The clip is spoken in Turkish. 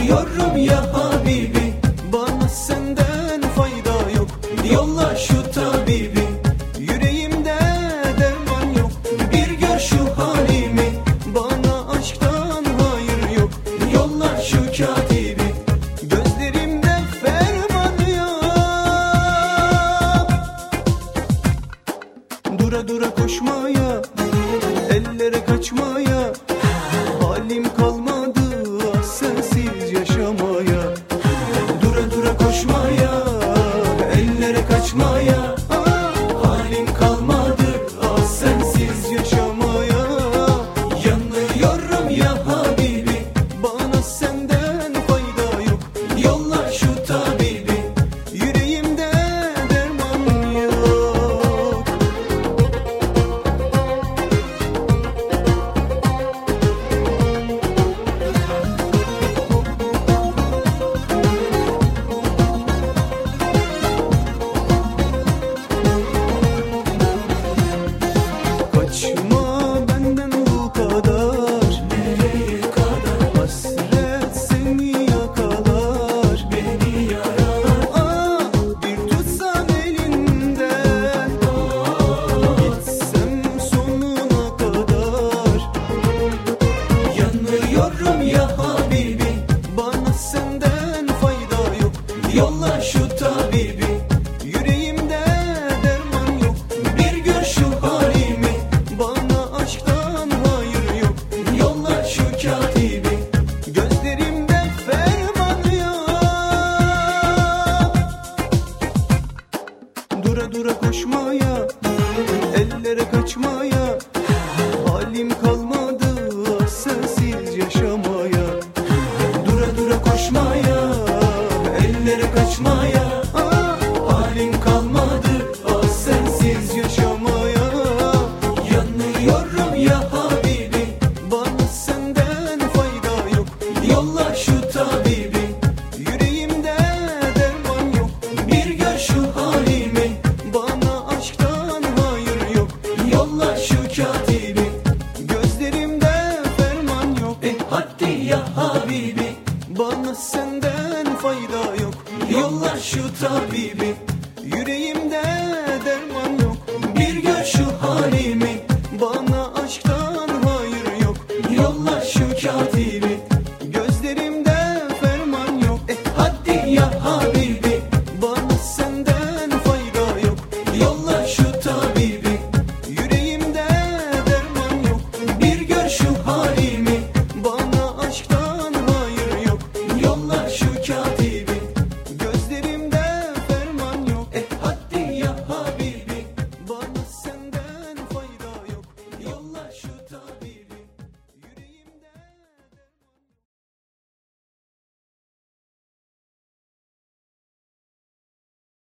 Yanıyorum ya Habibi, bana senden fayda yok. Yolla şu tabibi, yüreğimde derman yok. Bir gör şu halimi, bana aşktan hayır yok. Yolla şu katibi, gözlerimde ferman yok. Dura dura koşmaya, ellere kaçmaya, halim kalmadı ah sensiz yaşamaya. Dura dura koşmaya, ellere kaçmaya, halim kalmadı ah sensiz yaşamaya. Yanıyorum ya Habibi, bana senden fayda yok. Yolla şu tabibi, yüreğimde derman yok. Kaçma benden bu kadar, nereye kadar? Hasret seni yakalar, beni yaralar. Bir tutsam elinden, gitsem sonuna kadar. Yanıyorum ya Habibi, bana senden fayda yok. Yolla şu tabibi, yüreğimde derman yok. Bir gör şu halimi, bana aşktan hayır yok. Yolla şu katibi, gözlerimde ferman yok. Dura dura koşmaya, ellere kaçmaya, halim kalmadı ah sensiz yaşamaya. Dura dura koşmaya, ellere kaçmaya, halim kalmadı ah sensiz yaşamaya. Yanıyorum ya Habibi, bana senden fayda yok. Yolla şu tabibi, yüreğimde derman yok. Bir gör şu halimi, bana aşktan hayır yok. Yolla şu katibi, gözlerimde ferman yok. Hadi ya Habibi, bana senden fayda yok. Yolla şu tabibi, yüreğimde derman yok. Bir gör şu halimi,